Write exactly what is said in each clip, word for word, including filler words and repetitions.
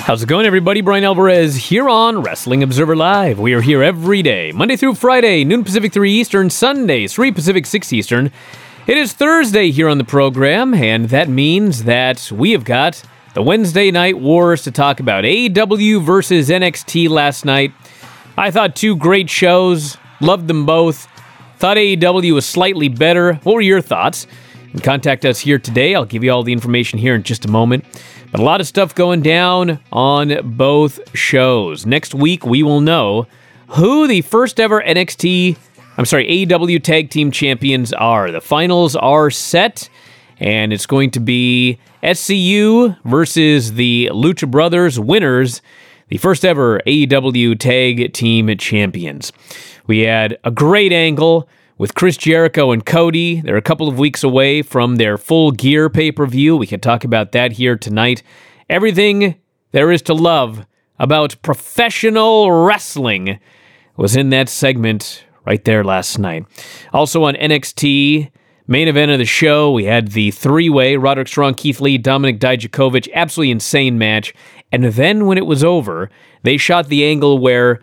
How's it going, everybody? Brian Alvarez here on Wrestling Observer Live. We are here every day, Monday through Friday, noon Pacific, three Eastern, Sundays, three Pacific, six Eastern. It is Thursday here on the program, and that means that we have got the Wednesday Night Wars to talk about. A E W versus N X T last night. I thought two great shows, loved them both. Thought A E W was slightly better. What were your thoughts? You can contact us here today. I'll give you all the information here in just a moment. But a lot of stuff going down on both shows. Next week, we will know who the first ever N X T, I'm sorry, A E W Tag Team Champions are. The finals are set, and it's going to be S C U versus the Lucha Brothers winners, the first ever A E W Tag Team Champions. We had a great angle with Chris Jericho and Cody. They're a couple of weeks away from their Full Gear pay-per-view. We can talk about that here tonight. Everything there is to love about professional wrestling was in that segment right there last night. Also on N X T, main event of the show, we had the three-way, Roderick Strong, Keith Lee, Dominic Dijakovic, absolutely insane match. And then when it was over, they shot the angle where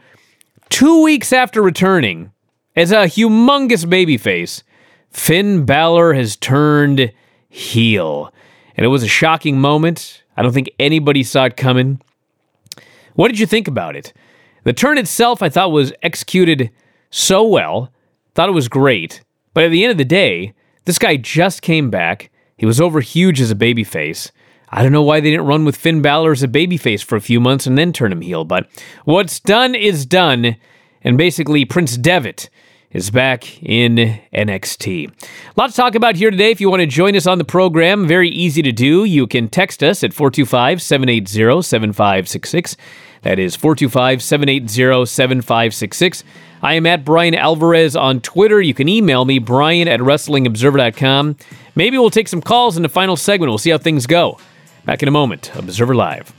two weeks after returning, as a humongous babyface, Finn Balor has turned heel. And it was a shocking moment. I don't think anybody saw it coming. What did you think about it? The turn itself, I thought, was executed so well. Thought it was great. But at the end of the day, this guy just came back. He was over huge as a babyface. I don't know why they didn't run with Finn Balor as a babyface for a few months and then turn him heel. But what's done is done. And basically, Prince Devitt is back in N X T. A lot to talk about here today. If you want to join us on the program, very easy to do. You can text us at four two five, seven eight zero, seven five six six. That is four two five, seven eight zero, seven five six six. I am at Brian Alvarez on Twitter. You can email me, brian at wrestling observer dot com. Maybe we'll take some calls in the final segment. We'll see how things go. Back in a moment. Observer Live.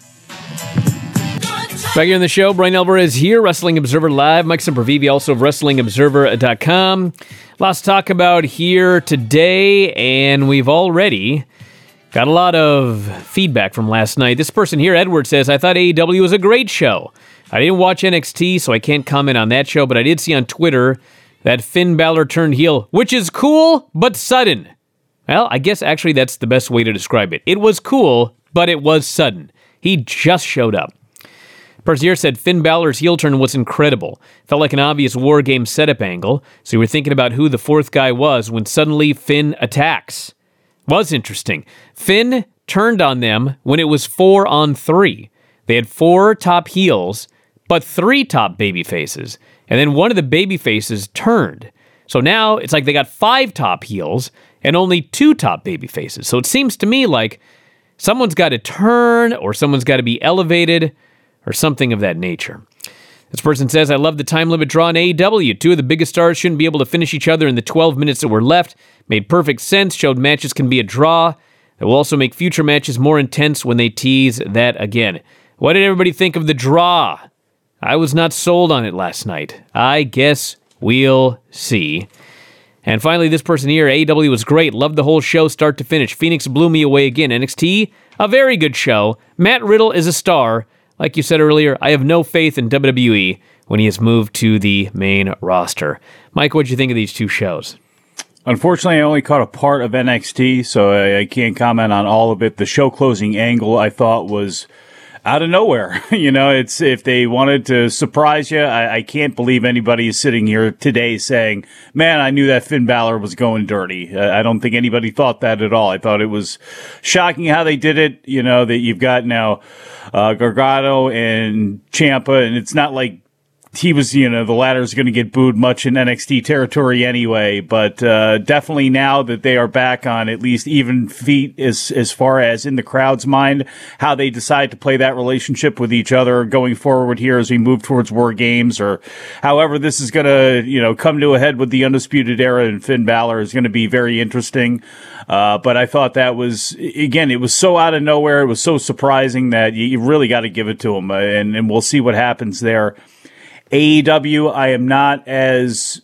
Back here on the show, Brian Alvarez here, Wrestling Observer Live. Mike Sempervive, also of wrestling observer dot com. Lots to talk about here today, and we've already got a lot of feedback from last night. This person here, Edward, says, I thought A E W was a great show. I didn't watch N X T, so I can't comment on that show, but I did see on Twitter that Finn Balor turned heel, which is cool, but sudden. Well, I guess actually that's the best way to describe it. It was cool, but it was sudden. He just showed up. Person here said Finn Balor's heel turn was incredible. Felt like an obvious War Game setup angle, so you were thinking about who the fourth guy was when suddenly Finn attacks. Was interesting. Finn turned on them when it was four on three. They had four top heels, but three top baby faces. And then one of the baby faces turned. So now it's like they got five top heels and only two top baby faces. So it seems to me like someone's got to turn or someone's got to be elevated or something of that nature. This person says, I love the time limit draw in A E W. Two of the biggest stars shouldn't be able to finish each other in the twelve minutes that were left. Made perfect sense, showed matches can be a draw. It will also make future matches more intense when they tease that again. What did everybody think of the draw? I was not sold on it last night. I guess we'll see. And finally, this person here, A E W was great. Loved the whole show start to finish. Phoenix blew me away again. N X T, a very good show. Matt Riddle is a star. Like you said earlier, I have no faith in W W E when he has moved to the main roster. Mike, what did you think of these two shows? Unfortunately, I only caught a part of N X T, so I, I can't comment on all of it. The show closing angle I thought was out of nowhere. You know, it's if they wanted to surprise you, I, I can't believe anybody is sitting here today saying, man, I knew that Finn Balor was going dirty. Uh, I don't think anybody thought that at all. I thought it was shocking how they did it. You know, that you've got now uh, Gargano and Ciampa, and it's not like he was, you know, the latter's going to get booed much in N X T territory anyway, but uh, definitely now that they are back on at least even feet as as far as in the crowd's mind, how they decide to play that relationship with each other going forward here as we move towards War Games, or however this is going to, you know, come to a head with the Undisputed Era and Finn Balor is going to be very interesting. Uh, but I thought that was, again, it was so out of nowhere. It was so surprising that you, you really got to give it to him, uh, and, and we'll see what happens there. A E W, I am not as,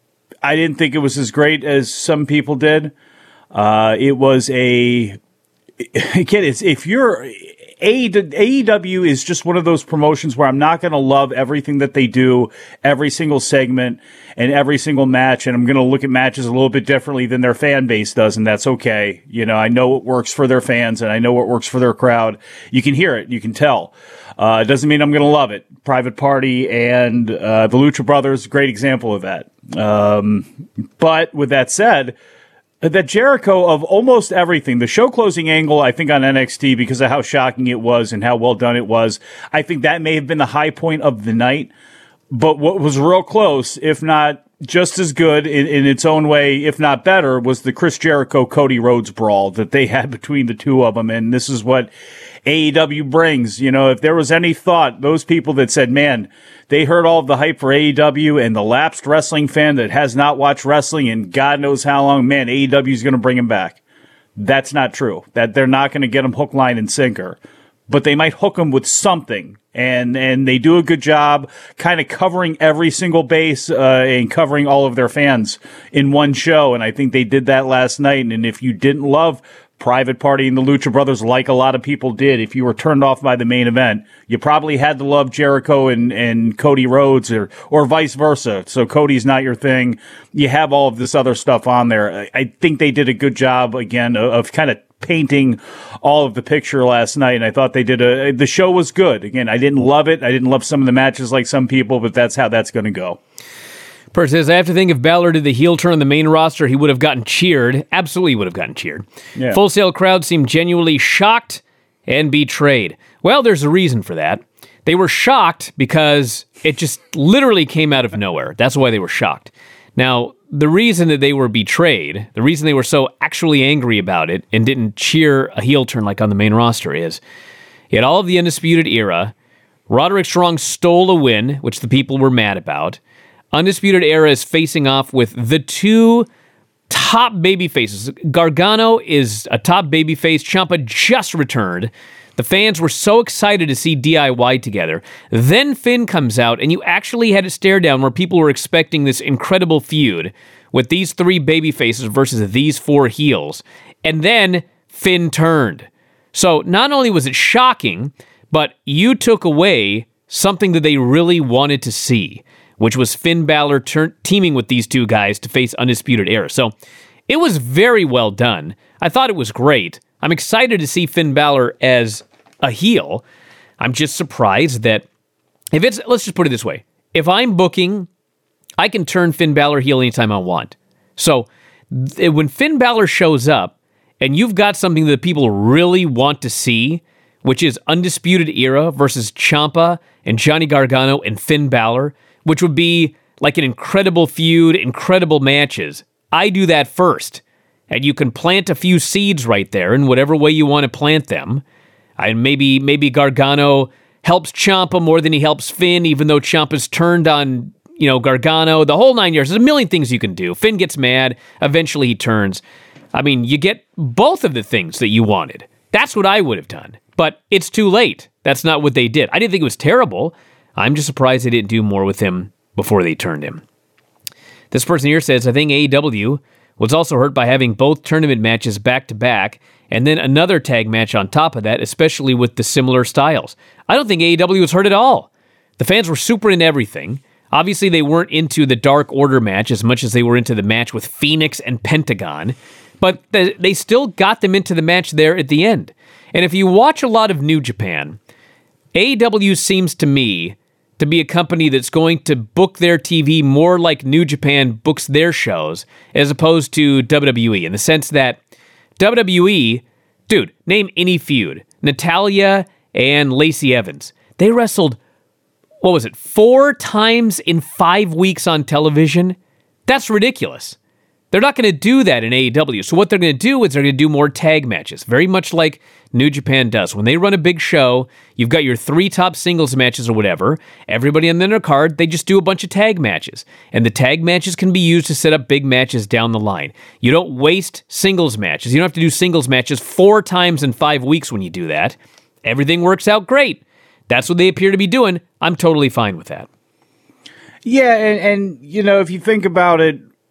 I didn't think it was as great as some people did. Uh, it was a, again, it's, if you're A E W is just one of those promotions where I'm not going to love everything that they do, every single segment and every single match, and I'm going to look at matches a little bit differently than their fan base does, and that's okay. You know, I know what works for their fans, and I know what works for their crowd. You can hear it. You can tell. Uh, it doesn't mean I'm going to love it. Private Party and uh, the Lucha Brothers, great example of that. Um, but with that said, that Jericho of almost everything, the show closing angle, I think on N X T, because of how shocking it was and how well done it was, I think that may have been the high point of the night. But what was real close, if not just as good in, in its own way, if not better, was the Chris Jericho Cody Rhodes brawl that they had between the two of them. And this is what A E W brings. You know, if there was any thought, those people that said, man, they heard all of the hype for A E W, and the lapsed wrestling fan that has not watched wrestling in God knows how long, man, A E W is going to bring him back. That's not true. That they're not going to get him hook, line, and sinker. But they might hook him with something. And and they do a good job kind of covering every single base uh, and covering all of their fans in one show. And I think they did that last night. And if you didn't love Private Party and the Lucha Brothers like a lot of people did, if you were turned off by the main event, you probably had to love Jericho and, and Cody Rhodes or, or vice versa. So Cody's not your thing. You have all of this other stuff on there. I, I think they did a good job, again, of, of kind of painting all of the picture last night, and I thought they did a, the show was good. Again, I didn't love it. I didn't love some of the matches like some people, but that's how that's going to go. Pert says, I have to think if Balor did the heel turn on the main roster, he would have gotten cheered. Absolutely would have gotten cheered. Yeah. Full Sail crowd seemed genuinely shocked and betrayed. Well, there's a reason for that. They were shocked because it just literally came out of nowhere. That's why they were shocked. Now, the reason that they were betrayed, the reason they were so actually angry about it and didn't cheer a heel turn like on the main roster is, in all of the Undisputed Era, Roderick Strong stole a win, which the people were mad about. Undisputed Era is facing off with the two top baby faces. Gargano is a top baby face. Ciampa just returned. The fans were so excited to see D I Y together. Then Finn comes out, and you actually had a stare down where people were expecting this incredible feud with these three baby faces versus these four heels. And then Finn turned. So not only was it shocking, but you took away something that they really wanted to see, which was Finn Balor ter- teaming with these two guys to face Undisputed Era. So it was very well done. I thought it was great. I'm excited to see Finn Balor as a heel. I'm just surprised that if it's, let's just put it this way. If I'm booking, I can turn Finn Balor heel anytime I want. So th- when Finn Balor shows up and you've got something that people really want to see, which is Undisputed Era versus Ciampa and Johnny Gargano and Finn Balor, which would be like an incredible feud, incredible matches, I do that first. And you can plant a few seeds right there in whatever way you want to plant them. And maybe maybe Gargano helps Ciampa more than he helps Finn, even though Ciampa's turned on, you know, Gargano. The whole nine yards. There's a million things you can do. Finn gets mad. Eventually he turns. I mean, you get both of the things that you wanted. That's what I would have done. But it's too late. That's not what they did. I didn't think it was terrible. I'm just surprised they didn't do more with him before they turned him. This person here says, I think A E W was also hurt by having both tournament matches back-to-back, and then another tag match on top of that, especially with the similar styles. I don't think A E W was hurt at all. The fans were super into everything. Obviously, they weren't into the Dark Order match as much as they were into the match with Phoenix and Pentagon, but they still got them into the match there at the end. And if you watch a lot of New Japan, A E W seems to me to be a company that's going to book their T V more like New Japan books their shows, as opposed to W W E, in the sense that W W E, dude, name any feud. Natalya and Lacey Evans. They wrestled, what was it, four times in five weeks on television? That's ridiculous. They're not going to do that in A E W. So what they're going to do is they're going to do more tag matches, very much like New Japan does. When they run a big show, you've got your three top singles matches or whatever. Everybody on their card, they just do a bunch of tag matches. And the tag matches can be used to set up big matches down the line. You don't waste singles matches. You don't have to do singles matches four times in five weeks when you do that. Everything works out great. That's what they appear to be doing. I'm totally fine with that. Yeah, and, and you know, if you think about it,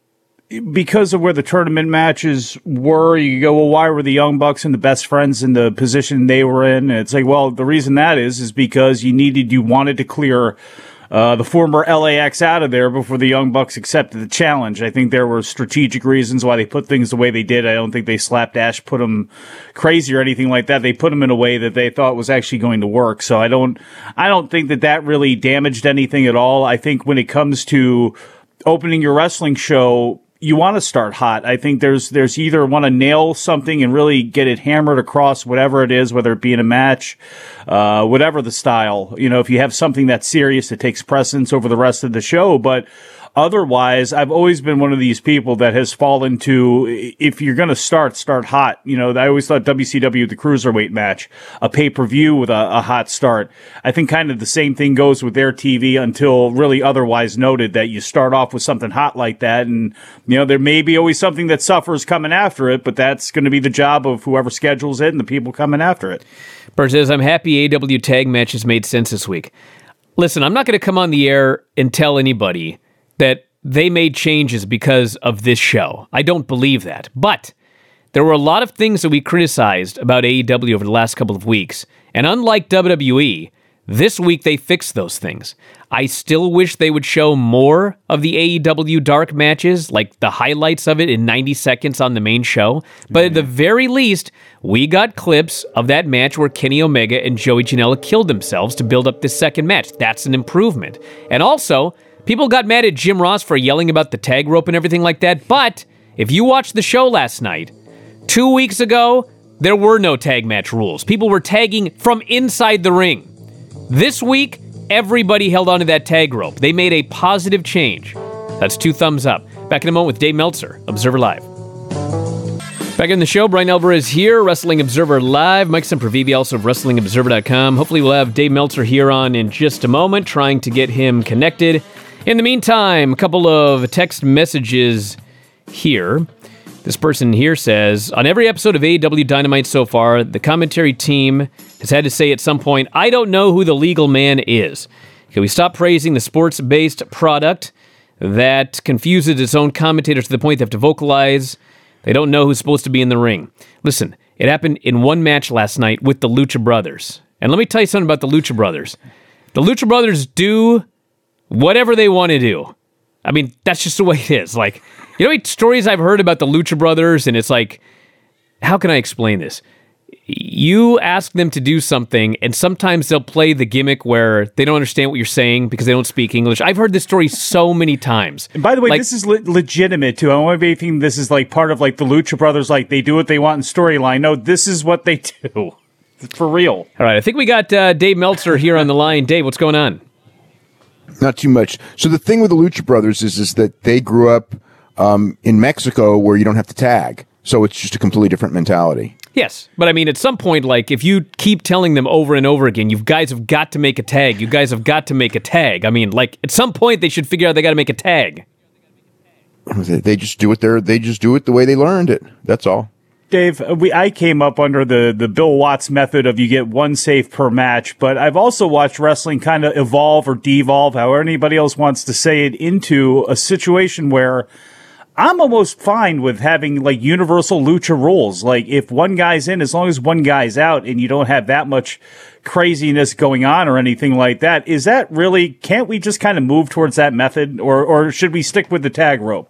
because of where the tournament matches were, you go, well, why were the Young Bucks and the Best Friends in the position they were in? And it's like, well, the reason that is, is because you needed, you wanted to clear Uh, the former L A X out of there before the Young Bucks accepted the challenge. I think there were strategic reasons why they put things the way they did. I don't think they slapdash put them crazy or anything like that. They put them in a way that they thought was actually going to work. So I don't, I don't think that that really damaged anything at all. I think when it comes to opening your wrestling show, you want to start hot. I think there's there's either want to nail something and really get it hammered across whatever it is, whether it be in a match, uh, whatever the style. You know, if you have something that's serious, it takes precedence over the rest of the show. But otherwise, I've always been one of these people that has fallen to, if you're going to start, start hot. You know, I always thought W C W, the Cruiserweight match, a pay-per-view with a, a hot start. I think kind of the same thing goes with their T V until really otherwise noted, that you start off with something hot like that. And, you know, there may be always something that suffers coming after it, but that's going to be the job of whoever schedules it and the people coming after it. Bert says, I'm happy A E W tag matches made sense this week. Listen, I'm not going to come on the air and tell anybody that they made changes because of this show. I don't believe that. But there were a lot of things that we criticized about A E W over the last couple of weeks. And unlike W W E, this week they fixed those things. I still wish they would show more of the A E W dark matches, like the highlights of it in ninety seconds on the main show. But mm-hmm. at the very least, we got clips of that match where Kenny Omega and Joey Janela killed themselves to build up this second match. That's an improvement. And also, people got mad at Jim Ross for yelling about the tag rope and everything like that, but if you watched the show last night, two weeks ago, there were no tag match rules. People were tagging from inside the ring. This week, everybody held onto that tag rope. They made a positive change. That's two thumbs up. Back in a moment with Dave Meltzer, Observer Live. Back in the show, Brian Alvarez here, Wrestling Observer Live. Mike Sempervive, also of Wrestling Observer dot com. Hopefully we'll have Dave Meltzer here on in just a moment, trying to get him connected. In the meantime, a couple of text messages here. This person here says, on every episode of A E W Dynamite so far, the commentary team has had to say at some point, I don't know who the legal man is. Can we stop praising the sports-based product that confuses its own commentators to the point they have to vocalize? They don't know who's supposed to be in the ring. Listen, it happened in one match last night with the Lucha Brothers. And let me tell you something about the Lucha Brothers. The Lucha Brothers do whatever they want to do. I mean, that's just the way it is. Like, you know, stories I've heard about the Lucha Brothers, and it's like, how can I explain this? You ask them to do something, and sometimes they'll play the gimmick where they don't understand what you're saying because they don't speak English. I've heard this story so many times. And by the way, like, this is le- legitimate, too. I don't want to be thinking this is like part of like the Lucha Brothers, like they do what they want in storyline. No, this is what they do. It's for real. All right, I think we got uh, Dave Meltzer here on the line. Dave, what's going on? Not too much. So the thing with the Lucha Brothers is, is that they grew up um, in Mexico where you don't have to tag. So it's just a completely different mentality. Yes, but I mean, at some point, like, if you keep telling them over and over again, you guys have got to make a tag, you guys have got to make a tag. I mean, like, at some point, they should figure out they got to make a tag. They just do it there. They just do it the way they learned it. That's all. Dave, we I came up under the, the Bill Watts method of you get one save per match, but I've also watched wrestling kind of evolve or devolve, however anybody else wants to say it, into a situation where I'm almost fine with having like universal lucha rules. Like if one guy's in, as long as one guy's out and you don't have that much craziness going on or anything like that, is that really, can't we just kind of move towards that method, or, or should we stick with the tag rope?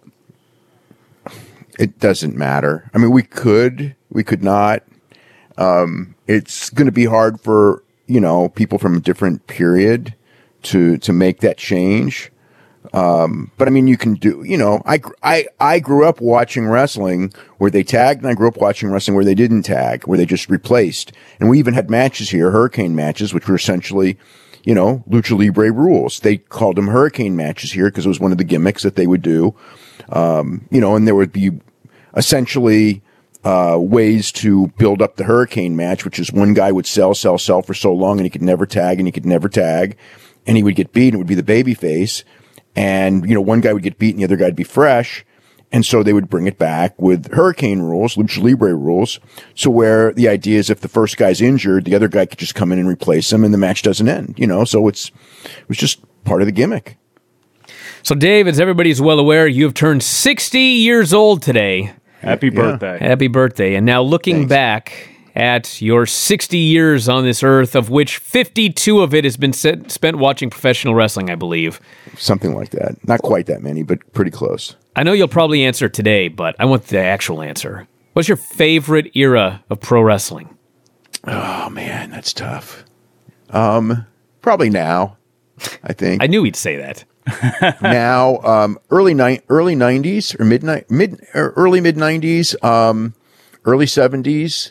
It doesn't matter. I mean, we could, we could not. Um, it's going to be hard for, you know, people from a different period to, to make that change. Um, but I mean, you can do, you know, I, I, I grew up watching wrestling where they tagged, and I grew up watching wrestling where they didn't tag, where they just replaced. And we even had matches here, hurricane matches, which were essentially, you know, lucha libre rules. They called them hurricane matches here because it was one of the gimmicks that they would do. Um, you know, and there would be essentially, uh, ways to build up the hurricane match, which is one guy would sell, sell, sell for so long and he could never tag and he could never tag, and he would get beat and it would be the baby face. And, you know, one guy would get beat and the other guy would be fresh. And so they would bring it back with hurricane rules, lucha libre rules. So where the idea is if the first guy's injured, the other guy could just come in and replace him and the match doesn't end, you know? So it's, it was just part of the gimmick. So, Dave, as everybody's well aware, you have turned sixty years old today. Happy birthday. Happy birthday. And now looking Thanks. back at your sixty years on this earth, of which fifty-two of it has been set, spent watching professional wrestling, I believe. Something like that. Not quite that many, but pretty close. I know you'll probably answer today, but I want the actual answer. What's your favorite era of pro wrestling? Oh, man, that's tough. Um, probably now, I think. I knew he'd say that. now, um, early ni- early nineties or midnight mid or early mid nineties, um, early seventies,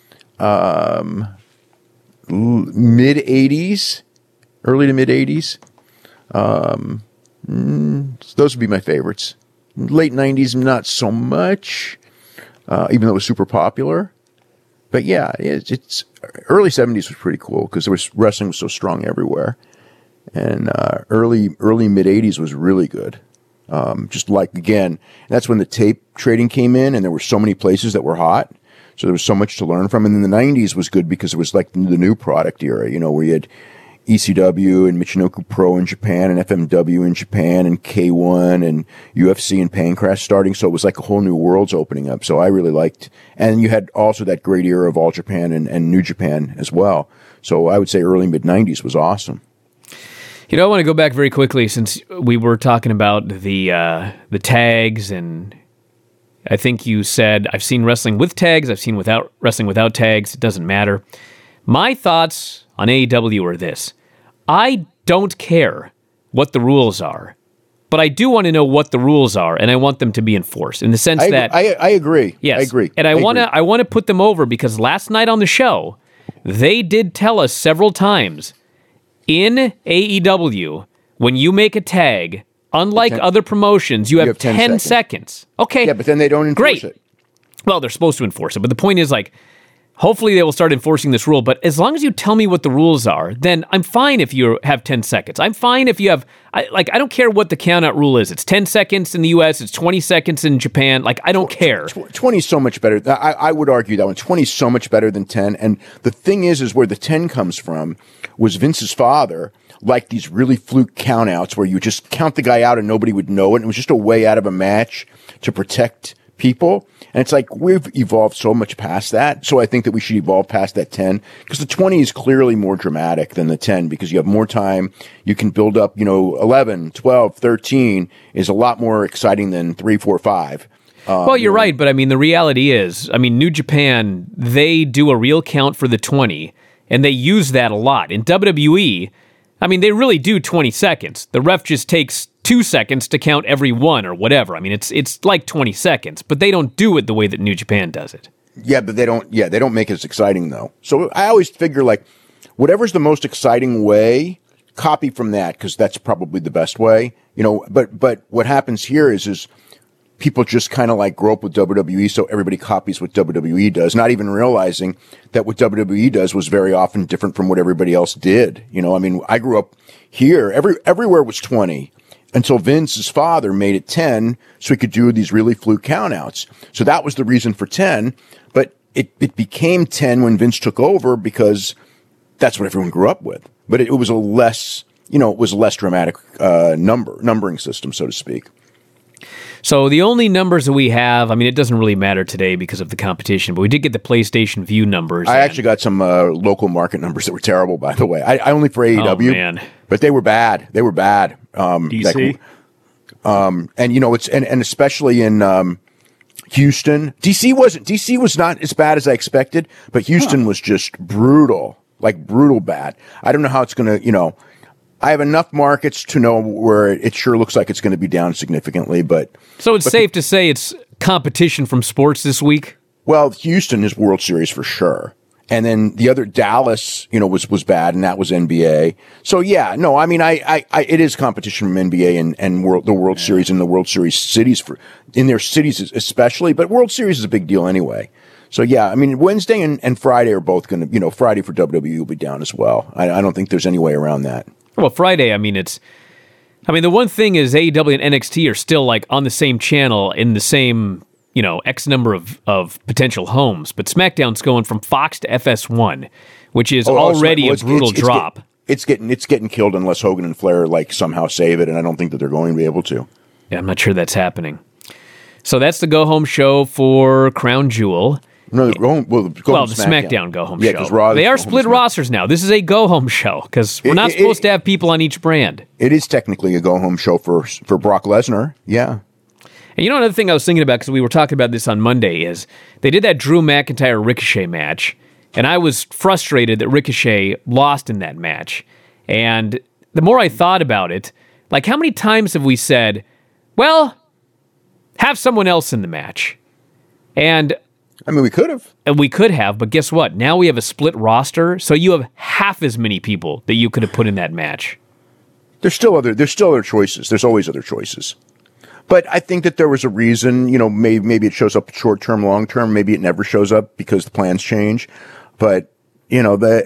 um, l- mid eighties, early to mid eighties. Um, mm, those would be my favorites. Late nineties, not so much, uh, even though it was super popular. But yeah, it's, it's early seventies was pretty cool because there was wrestling was so strong everywhere. And uh, early early mid eighties was really good. Um, just like again, that's when the tape trading came in, and there were so many places that were hot, so there was so much to learn from. And then the nineties was good because it was like the new product era, you know, where you had E C W and Michinoku Pro in Japan, and F M W in Japan, and K one and U F C and Pancrase starting. So it was like a whole new world's opening up. So I really liked, and you had also that great era of All Japan and, and New Japan as well. So I would say early mid nineties was awesome. You know, I want to go back very quickly since we were talking about the uh, the tags, and I think you said I've seen wrestling with tags, I've seen without wrestling without tags. It doesn't matter. My thoughts on A E W are this: I don't care what the rules are, but I do want to know what the rules are, and I want them to be enforced in the sense I, that I, I agree. Yes, I agree. and I, I want to agree. I want to put them over because last night on the show they did tell us several times. In A E W, when you make a tag, unlike ten, other promotions, you have, have ten ten seconds. seconds. Okay. Yeah, but then they don't enforce Great. it. Well, they're supposed to enforce it, but the point is, like, hopefully they will start enforcing this rule, but as long as you tell me what the rules are, then I'm fine if you have ten seconds. I'm fine if you have, I, like, I don't care what the count-out rule is. It's ten seconds in the U S, it's twenty seconds in Japan. Like, I don't care. twenty is so much better. I, I would argue that one. twenty is so much better than ten. And the thing is, is where the ten comes from was Vince's father liked these really fluke countouts where you just count the guy out and nobody would know it. And it was just a way out of a match to protect people. And it's like we've evolved so much past that. So I think that we should evolve past that ten because the twenty is clearly more dramatic than the ten because you have more time. You can build up, you know, eleven, twelve, thirteen is a lot more exciting than three, four, five. Um, Well, you're you know, right, but I mean, the reality is, I mean, New Japan, they do a real count for the twenty, and they use that a lot. In W W E, I mean, they really do twenty seconds. The ref just takes two seconds to count every one or whatever. I mean, it's it's like twenty seconds, but they don't do it the way that New Japan does it. Yeah, but they don't. Yeah, they don't make it as exciting though. So I always figure like, whatever's the most exciting way, copy from that because that's probably the best way. You know, but but what happens here is is people just kind of like grow up with W W E, so everybody copies what W W E does, not even realizing that what W W E does was very often different from what everybody else did. You know, I mean, I grew up here. Every everywhere was twenty. Until Vince's father made it ten so he could do these really fluke countouts. So that was the reason for ten. But it, it became ten when Vince took over because that's what everyone grew up with. But it, it was a less, you know, it was a less dramatic uh, number, numbering system, so to speak. So the only numbers that we have, I mean, it doesn't really matter today because of the competition, but we did get the PlayStation View numbers. I and- actually got some uh, local market numbers that were terrible, by the way. I, I only for A E W, Oh, man. but they were bad. They were bad. Um, D C? like, um, and you know, it's and, and especially in um, Houston, D C wasn't. D C was not as bad as I expected, but Houston huh. was just brutal, like brutal bad. I don't know how it's going to, you know. I have enough markets to know where it sure looks like it's going to be down significantly, but So it's but safe to say it's competition from sports this week? well, Houston is World Series for sure. And then the other Dallas, you know, was, was bad, and that was N B A. So yeah, no, I mean, I, I, I it is competition from N B A and, and world, the World yeah. Series and the World Series cities for, in their cities especially, but World Series is a big deal anyway. So yeah, I mean, Wednesday and, and Friday are both going to, you know, Friday for W W E will be down as well. I, I don't think there's any way around that. Well, Friday, I mean, it's, I mean, the one thing is A E W and N X T are still like on the same channel in the same, you know, X number of, of potential homes, but SmackDown's going from Fox to F S one, which is Oh, already well, a it's- brutal it's- it's drop. get- it's getting it's getting killed unless Hogan and Flair like somehow save it, and I don't think that they're going to be able to. Yeah, I'm not sure that's happening. So that's the go-home show for Crown Jewel. No, the go home, well, the go well, home the SmackDown, SmackDown go-home yeah, show. because Raw. They are go home split Smack- rosters now. This is a go-home show because we're It- not it- supposed it- to have people on each brand. It is technically a go home show for for Brock Lesnar. Yeah. And you know another thing I was thinking about, because we were talking about this on Monday, is they did that Drew McIntyre-Ricochet match, and I was frustrated that Ricochet lost in that match. And the more I thought about it, like how many times have we said, well, have someone else in the match? And I mean, we could have. And we could have, but guess what? Now we have a split roster, so you have half as many people that you could have put in that match. There's still other. There's still other choices. There's always other choices. But I think that there was a reason. You know, maybe maybe it shows up short term, long term. Maybe it never shows up because the plans change. But you know, the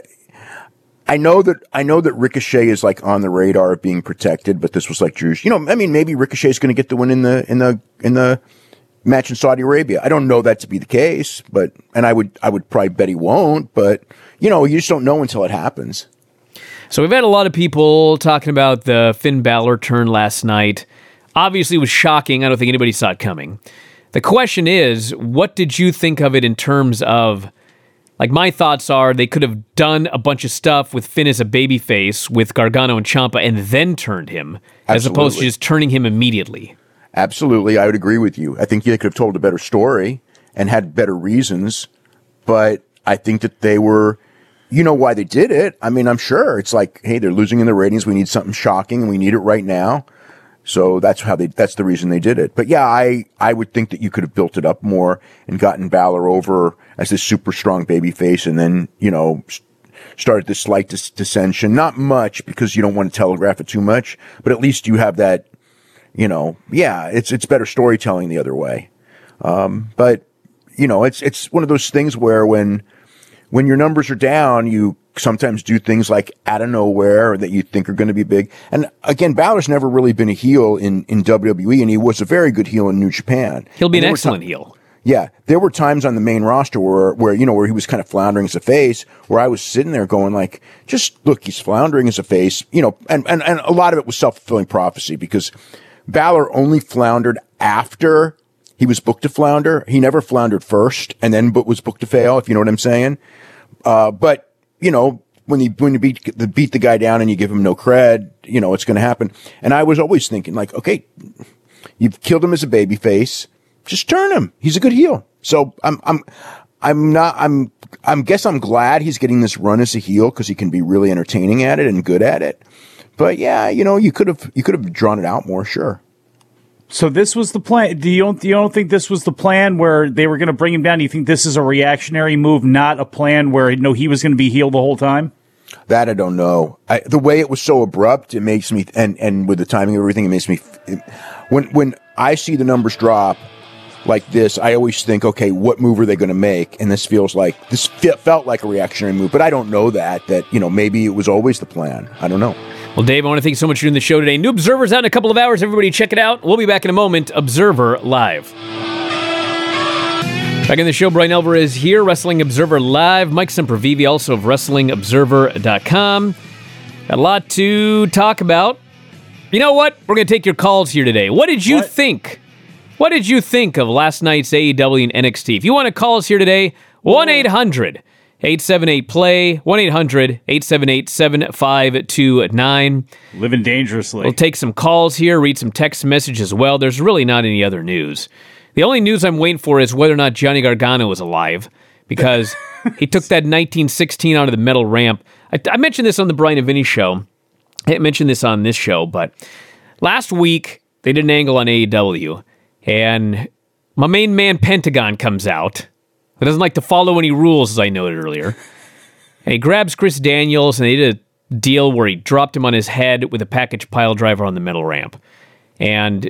I know that I know that Ricochet is like on the radar of being protected. But this was like Drew's. You know, I mean, maybe Ricochet is going to get the win in the in the in the match in Saudi Arabia. I don't know that to be the case, but and I would I would probably bet he won't. But you know, you just don't know until it happens. So we've had a lot of people talking about the Finn Balor turn last night. Obviously, it was shocking. I don't think anybody saw it coming. The question is, what did you think of it in terms of, like, my thoughts are they could have done a bunch of stuff with Finn as a babyface with Gargano and Ciampa and then turned him, as Absolutely. opposed to just turning him immediately. Absolutely, I would agree with you. I think they could have told a better story and had better reasons, but I think that they were, you know why they did it. I mean, I'm sure it's like, hey, they're losing in the ratings. We need something shocking and we need it right now. So that's how they, that's the reason they did it. But yeah, I, I would think that you could have built it up more and gotten Balor over as this super strong baby face and then, you know, started this slight dis- dissension. Not much because you don't want to telegraph it too much, but at least you have that, you know, yeah, it's, it's better storytelling the other way. Um, but you know, it's, it's one of those things where when, when your numbers are down, you sometimes do things like out of nowhere that you think are going to be big. And again, Balor's never really been a heel in, in W W E, and he was a very good heel in New Japan. He'll be and an there excellent were ti- heel. Yeah, there were times on the main roster where, where, you know, where he was kind of floundering as a face, where I was sitting there going like, just look, he's floundering as a face, you know, and, and, and a lot of it was self-fulfilling prophecy because Balor only floundered after he was booked to flounder. He never floundered first and then was booked to fail, if you know what I'm saying. Uh, but, you know, when you, when you beat the, beat the guy down and you give him no cred, you know, it's going to happen. And I was always thinking like, okay, you've killed him as a baby face. Just turn him. He's a good heel. So I'm, I'm, I'm not, I'm, I'm guess I'm glad he's getting this run as a heel because he can be really entertaining at it and good at it. But yeah, you know, you could have, you could have drawn it out more. Sure. So this was the plan. Do you don't, you don't think this was the plan where they were going to bring him down? Do you think this is a reactionary move, not a plan where no, he was going to be heel the whole time? That I don't know. I, the way it was so abrupt, it makes me, and, and with the timing of everything, it makes me, it, when, when I see the numbers drop like this, I always think, okay, what move are they going to make? And this feels like, this fe- felt like a reactionary move, but I don't know that, that, you know, maybe it was always the plan. I don't know. Well, Dave, I want to thank you so much for doing the show today. New Observer's out in a couple of hours. Everybody check it out. We'll be back in a moment. Observer Live. Back in the show, Brian Alvarez here, Wrestling Observer Live. Mike Sempervive, also of Wrestling Observer dot com. Got a lot to talk about. You know what? We're going to take your calls here today. What did you What? think? What did you think of last night's A E W and N X T? If you want to call us here today, one eight hundred eight seven eight play, one eight hundred eight seven eight seven five two nine. Living dangerously. We'll take some calls here, read some text messages as well. There's really not any other news. The only news I'm waiting for is whether or not Johnny Gargano is alive, because he took that nineteen sixteen out of the metal ramp. I, I mentioned this on the Brian and Vinny show. I mentioned this on this show, but last week they did an angle on A E W, and my main man Pentagon comes out. He doesn't like to follow any rules, as I noted earlier. And he grabs Chris Daniels, and they did a deal where he dropped him on his head with a package pile driver on the metal ramp. And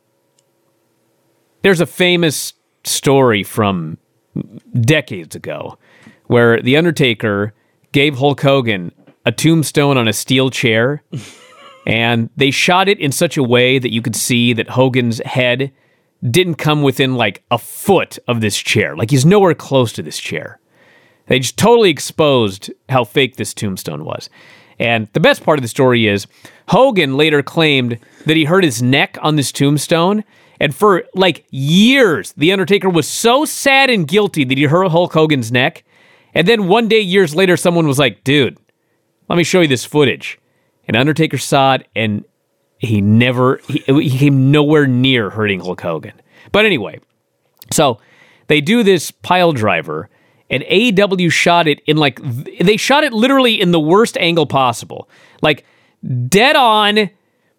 there's a famous story from decades ago where The Undertaker gave Hulk Hogan a tombstone on a steel chair, and they shot it in such a way that you could see that Hogan's head didn't come within like a foot of this chair. Like he's nowhere close to this chair. They just totally exposed how fake this tombstone was. And the best part of the story is Hogan later claimed that he hurt his neck on this tombstone. And for like years, The Undertaker was so sad and guilty that he hurt Hulk Hogan's neck. And then one day, years later, someone was like, dude, let me show you this footage. And Undertaker saw it, and he never, he, he came nowhere near hurting Hulk Hogan. But anyway, so they do this pile driver, and A E W shot it in like, they shot it literally in the worst angle possible. Like, dead on,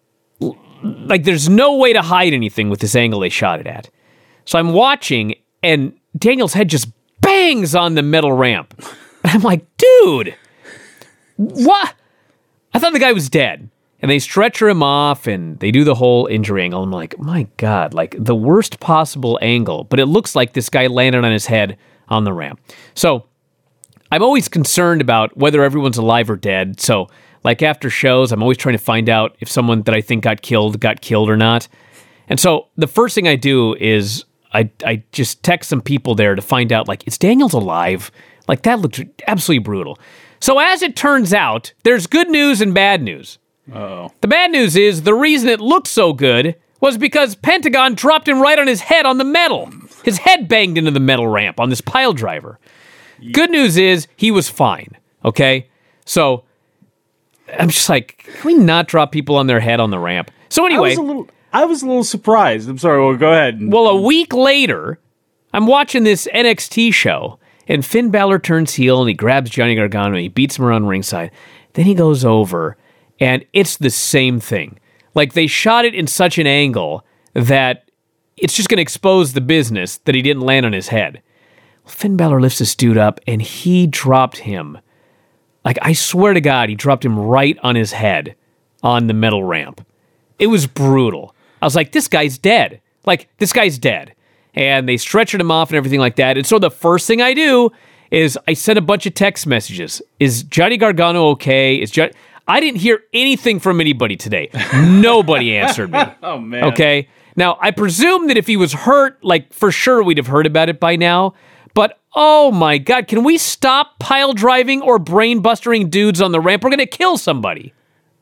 like there's no way to hide anything with this angle they shot it at. So I'm watching, and Daniel's head just bangs on the metal ramp. And I'm like, dude, what? I thought the guy was dead. And they stretcher him off, and they do the whole injury angle. I'm like, my God, like the worst possible angle. But it looks like this guy landed on his head on the ramp. So I'm always concerned about whether everyone's alive or dead. So like after shows, I'm always trying to find out if someone that I think got killed, got killed or not. And so the first thing I do is I I just text some people there to find out, like, is Daniels alive? Like, that looked absolutely brutal. So as it turns out, there's good news and bad news. Uh-oh. The bad news is the reason it looked so good was because Pentagon dropped him right on his head on the metal. His head banged into the metal ramp on this pile driver. Yeah. Good news is he was fine, okay? So I'm just like, can we not drop people on their head on the ramp? So anyway. I was a little, I was a little surprised. I'm sorry, well, go ahead. Well, a week later, I'm watching this N X T show, and Finn Balor turns heel, and he grabs Johnny Gargano, and he beats him around ringside. Then he goes over, and it's the same thing. Like, they shot it in such an angle that it's just going to expose the business that he didn't land on his head. Well, Finn Balor lifts this dude up, and he dropped him. Like, I swear to God, he dropped him right on his head on the metal ramp. It was brutal. I was like, this guy's dead. Like, this guy's dead. And they stretched him off and everything like that. And so the first thing I do is I send a bunch of text messages. Is Johnny Gargano okay? Is jo- I didn't hear anything from anybody today. Nobody answered me. Oh, man. Okay? Now, I presume that if he was hurt, like, for sure we'd have heard about it by now. But, oh my God, can we stop pile driving or brain-bustering dudes on the ramp? We're going to kill somebody.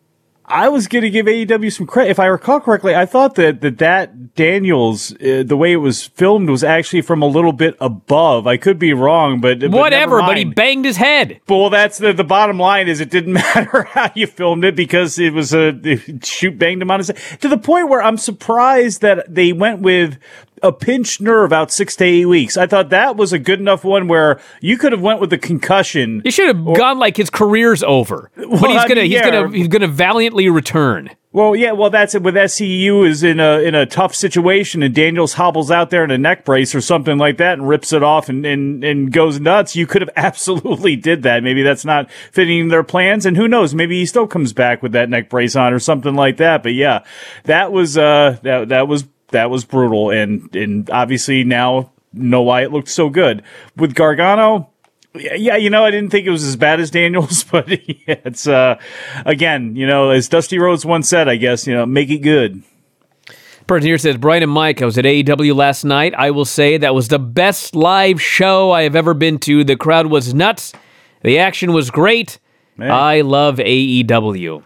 I was going to give A E W some credit. If I recall correctly, I thought that that, that Daniels, uh, the way it was filmed, was actually from a little bit above. I could be wrong, but whatever. But, but he banged his head. Well, that's the the bottom line. Is it didn't matter how you filmed it because it was a it shoot banged him on his head to the point where I'm surprised that they went with a pinched nerve out six to eight weeks. I thought that was a good enough one where you could have went with the concussion. You should have or, gone like his career's over, well, but he's I gonna mean, he's yeah. gonna he's gonna valiantly return. Well, yeah, well that's it. With S C U is in a in a tough situation, and Daniels hobbles out there in a neck brace or something like that and rips it off and and, and goes nuts. You could have absolutely did that. Maybe that's not fitting their plans, and who knows? Maybe he still comes back with that neck brace on or something like that. But yeah, that was uh that that was. That was brutal, and and obviously now know why it looked so good. With Gargano, yeah, you know, I didn't think it was as bad as Daniels, but yeah, it's, uh, again, you know, as Dusty Rhodes once said, I guess, you know, make it good. Person here says, Brian and Mike, I was at A E W last night. I will say that was the best live show I have ever been to. The crowd was nuts. The action was great. Man. I love A E W.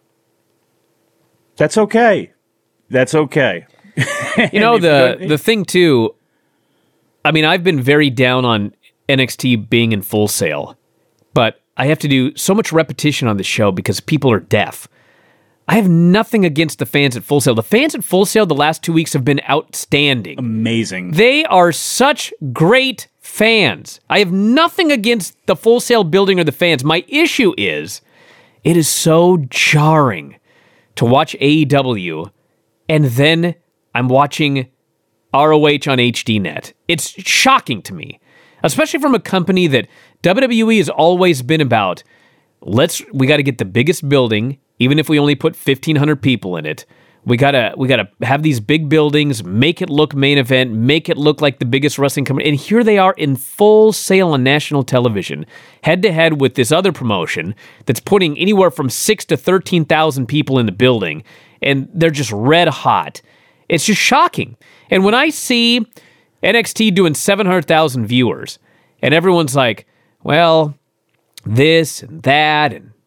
That's okay. That's okay. You know, the the thing, too, I mean, I've been very down on N X T being in Full Sail, but I have to do so much repetition on the show because people are deaf. I have nothing against the fans at Full Sail. The fans at Full Sail the last two weeks have been outstanding. Amazing. They are such great fans. I have nothing against the Full Sail building or the fans. My issue is, it is so jarring to watch A E W and then I'm watching R O H on H D net. It's shocking to me, especially from a company that W W E has always been about. Let's we got to get the biggest building, even if we only put fifteen hundred people in it. We gotta we gotta have these big buildings, make it look main event, make it look like the biggest wrestling company. And here they are in Full Sail on national television, head to head with this other promotion that's putting anywhere from six to thirteen thousand people in the building, and they're just red hot. It's just shocking. And when I see N X T doing seven hundred thousand viewers, and everyone's like, well, this and that, and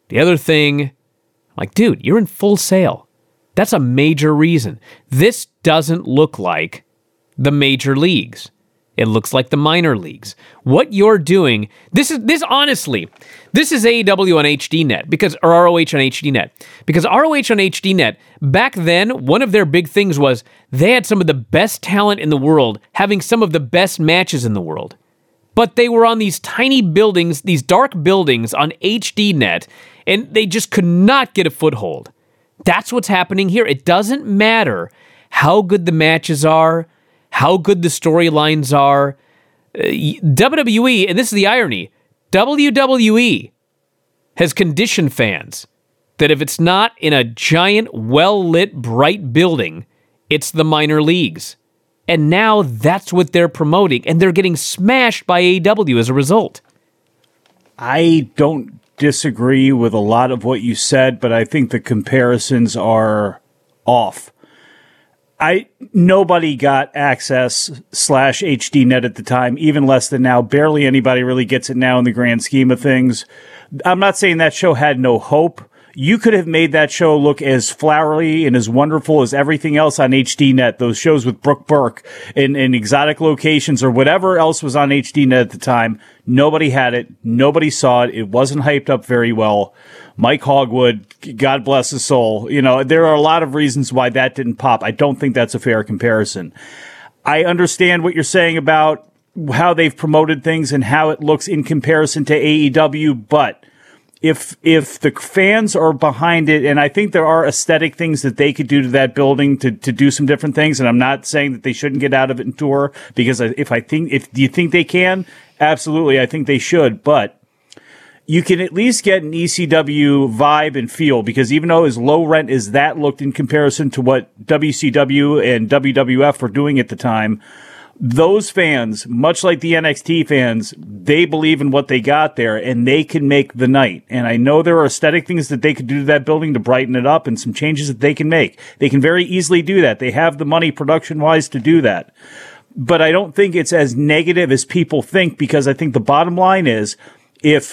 The other thing, I'm like, dude, you're in Full Sail. That's a major reason. This doesn't look like the major leagues. It looks like the minor leagues. What you're doing, this is this honestly, this is A E W on H D Net because or R O H on H D Net. Because R O H on H D Net, back then, one of their big things was they had some of the best talent in the world, having some of the best matches in the world. But they were on these tiny buildings, these dark buildings on H D Net, and they just could not get a foothold. That's what's happening here. It doesn't matter how good the matches are, how good the storylines are. Uh, W W E, and this is the irony, W W E has conditioned fans that if it's not in a giant, well-lit, bright building, it's the minor leagues. And now that's what they're promoting, and they're getting smashed by A E W as a result. I don't disagree with a lot of what you said, but I think the comparisons are off. I nobody got access slash H D Net at the time, even less than now. Barely anybody really gets it now in the grand scheme of things. I'm not saying that show had no hope. You could have made that show look as flowery and as wonderful as everything else on H D Net. Those shows with Brooke Burke in, in exotic locations or whatever else was on H D Net at the time. Nobody had it. Nobody saw it. It wasn't hyped up very well. Mike Hogwood, God bless his soul. You know, there are a lot of reasons why that didn't pop. I don't think that's a fair comparison. I understand what you're saying about how they've promoted things and how it looks in comparison to A E W, but If if the fans are behind it, and I think there are aesthetic things that they could do to that building to, to do some different things, and I'm not saying that they shouldn't get out of it and tour, because if I think if do you think they can, absolutely, I think they should, but you can at least get an E C W vibe and feel, because even though as low rent as that looked in comparison to what W C W and W W F were doing at the time, those fans, much like the N X T fans, they believe in what they got there, and they can make the night. And I know there are aesthetic things that they could do to that building to brighten it up and some changes that they can make. They can very easily do that. They have the money production-wise to do that. But I don't think it's as negative as people think, because I think the bottom line is if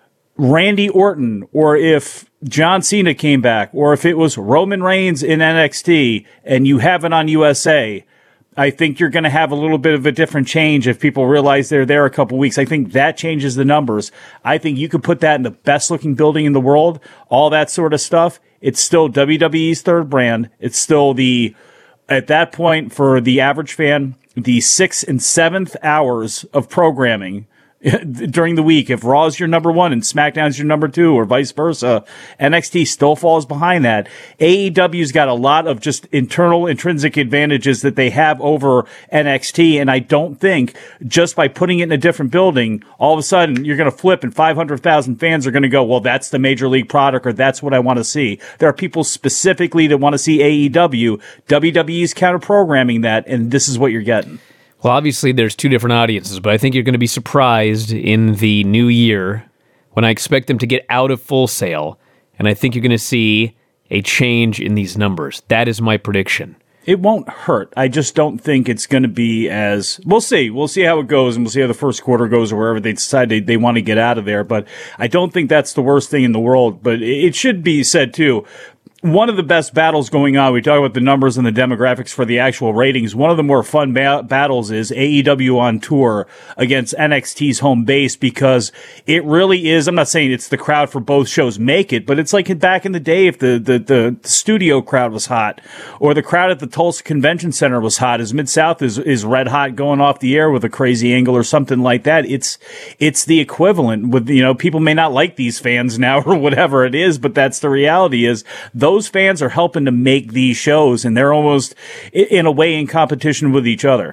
Randy Orton or if John Cena came back or if it was Roman Reigns in N X T and you have it on U S A, I think you're going to have a little bit of a different change if people realize they're there a couple weeks. I think that changes the numbers. I think you could put that in the best looking building in the world, all that sort of stuff. It's still W W E's third brand. It's still the, at that point for the average fan, the sixth and seventh hours of programming during the week. If Raw's your number one and SmackDown's your number two, or vice versa, N X T still falls behind that. A E W's got a lot of just internal intrinsic advantages that they have over N X T, and I don't think just by putting it in a different building, all of a sudden you're going to flip and five hundred thousand fans are going to go, well, that's the major league product, or that's what I want to see. There are people specifically that want to see A E W. W W E's counter-programming that, and this is what you're getting. Well, obviously, there's two different audiences, but I think you're going to be surprised in the new year when I expect them to get out of Full Sail, and I think you're going to see a change in these numbers. That is my prediction. It won't hurt. I just don't think it's going to be as... We'll see. We'll see how it goes, and we'll see how the first quarter goes, or wherever they decide they, they want to get out of there. But I don't think that's the worst thing in the world. But it should be said, too, one of the best battles going on, we talk about the numbers and the demographics for the actual ratings. One of the more fun ba- battles is A E W on tour against N X T's home base, because it really is, I'm not saying it's the crowd for both shows make it, but it's like back in the day if the, the, the, the studio crowd was hot, or the crowd at the Tulsa Convention Center was hot, as Mid-South is, is red hot going off the air with a crazy angle or something like that. It's, it's the equivalent with, you know, people may not like these fans now or whatever it is, but that's the reality is those fans are helping to make these shows, and they're almost, in a way, in competition with each other.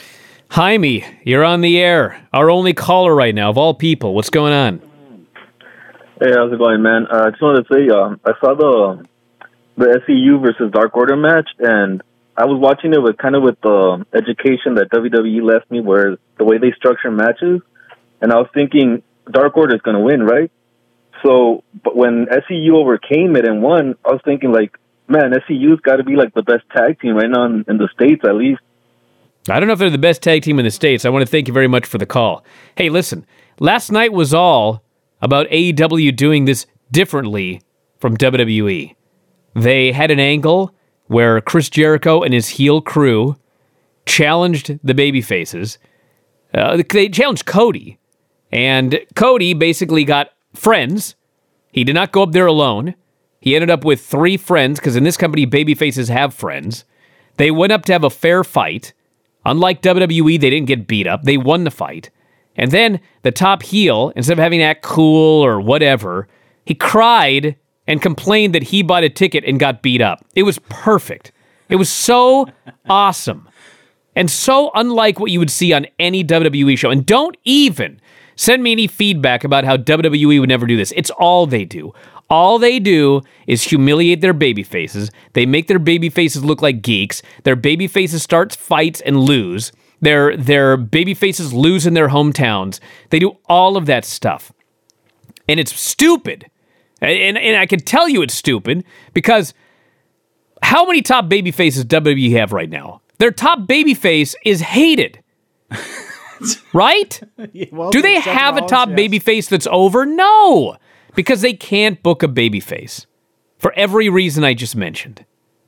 Jaime, you're on the air. Our only caller right now, of all people. What's going on? Hey, how's it going, man? Uh, I just wanted to say, um, I saw the the S C U versus Dark Order match, and I was watching it with kind of with the education that W W E left me, where the way they structure matches, and I was thinking Dark Order is going to win, right? So, but when S C U overcame it and won, I was thinking, like, man, S C U's got to be, like, the best tag team right now in, in the States, at least. I don't know if they're the best tag team in the States. I want to thank you very much for the call. Hey, listen, last night was all about A E W doing this differently from W W E. They had an angle where Chris Jericho and his heel crew challenged the babyfaces. Uh, they challenged Cody, and Cody basically got friends. He did not go up there alone. He ended up with three friends, because in this company, babyfaces have friends. They went up to have a fair fight. Unlike W W E, they didn't get beat up. They won the fight. And then the top heel, instead of having to act cool or whatever, he cried and complained that he bought a ticket and got beat up. It was perfect. It was so awesome. And so unlike what you would see on any W W E show. And don't even send me any feedback about how W W E would never do this. It's all they do. All they do is humiliate their baby faces. They make their baby faces look like geeks. Their baby faces start fights and lose. Their, their baby faces lose in their hometowns. They do all of that stuff. And it's stupid. And, and I can tell you it's stupid, because how many top baby faces W W E have right now? Their top baby face is hated. Right? Yeah, well, do they have a top yes. baby face that's over? No. Because they can't book a baby face. For every reason I just mentioned.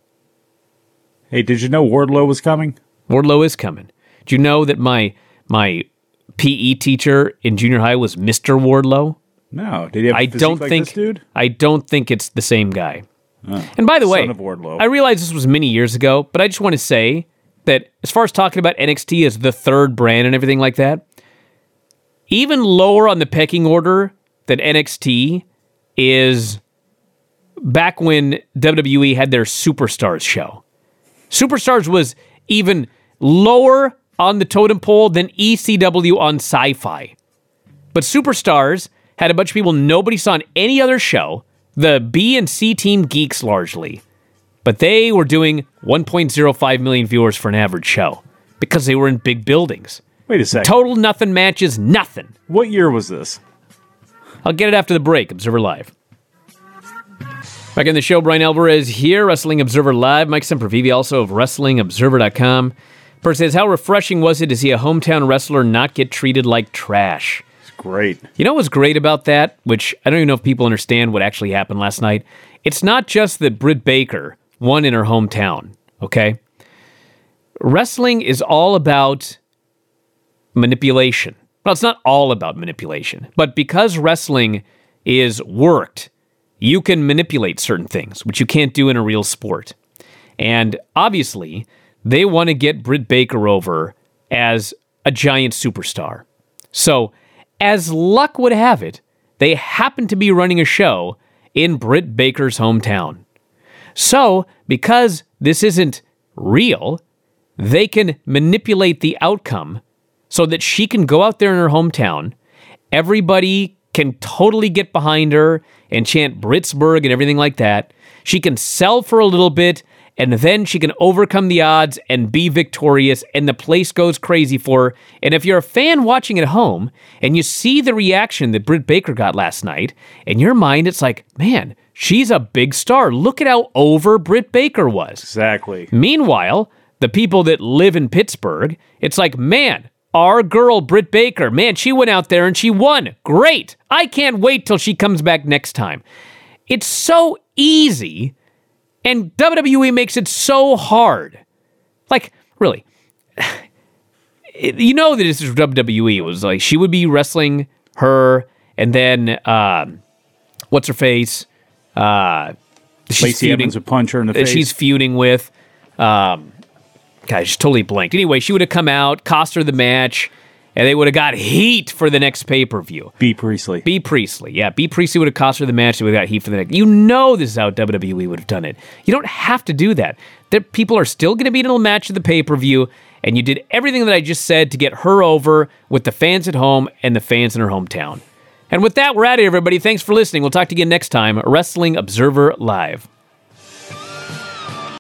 Hey, did you know Wardlow was coming? Wardlow is coming. Do you know that my my P E teacher in junior high was Mister Wardlow? No. Did he have a I physique don't like think this dude? I don't think it's the same guy. Oh, and by the way, son of Wardlow. I realize this was many years ago, but I just want to say that as far as talking about N X T as the third brand and everything like that, even lower on the pecking order than N X T is back when W W E had their Superstars show. Superstars was even lower on the totem pole than E C W on Sci-Fi. But Superstars had a bunch of people nobody saw on any other show, the B and C team geeks largely. But they were doing one point oh five million viewers for an average show because they were in big buildings. Wait a second. Total nothing matches, nothing. What year was this? I'll get it after the break. Observer Live. Back in the show, Brian Alvarez here, Wrestling Observer Live. Mike Sempervive, also of Wrestling Observer dot com. Person says, how refreshing was it to see a hometown wrestler not get treated like trash? It's great. You know what's great about that? Which I don't even know if people understand what actually happened last night. It's not just that Britt Baker won in her hometown, okay? Wrestling is all about manipulation. Well, it's not all about manipulation, but because wrestling is worked, you can manipulate certain things, which you can't do in a real sport. And obviously, they want to get Britt Baker over as a giant superstar. So, as luck would have it, they happen to be running a show in Britt Baker's hometown. So, because this isn't real, they can manipulate the outcome so that she can go out there in her hometown. Everybody can totally get behind her and chant Britsburg and everything like that. She can sell for a little bit, and then she can overcome the odds and be victorious, and the place goes crazy for her. And if you're a fan watching at home, and you see the reaction that Britt Baker got last night, in your mind it's like, man, she's a big star. Look at how over Britt Baker was. Exactly. Meanwhile, the people that live in Pittsburgh, it's like, man, our girl, Britt Baker, man, she went out there and she won. Great. I can't wait till she comes back next time. It's so easy, and W W E makes it so hard. Like, really, you know that this is W W E. It was like she would be wrestling her, and then, um, what's her face? Uh, she's Lacey feuding, Evans would punch her in the that face. she's feuding with. Um, God, she's totally blanked. Anyway, she would have come out, cost her the match, and they would have got heat for the next pay-per-view. B. Priestley. B. Priestley. Yeah, B. Priestley would have cost her the match. They would have got heat for the next. You know this is how W W E would have done it. You don't have to do that. The people are still going to be in a match at the pay-per-view, and you did everything that I just said to get her over with the fans at home and the fans in her hometown. And with that, we're out of here, everybody. Thanks for listening. We'll talk to you again next time. Wrestling Observer Live.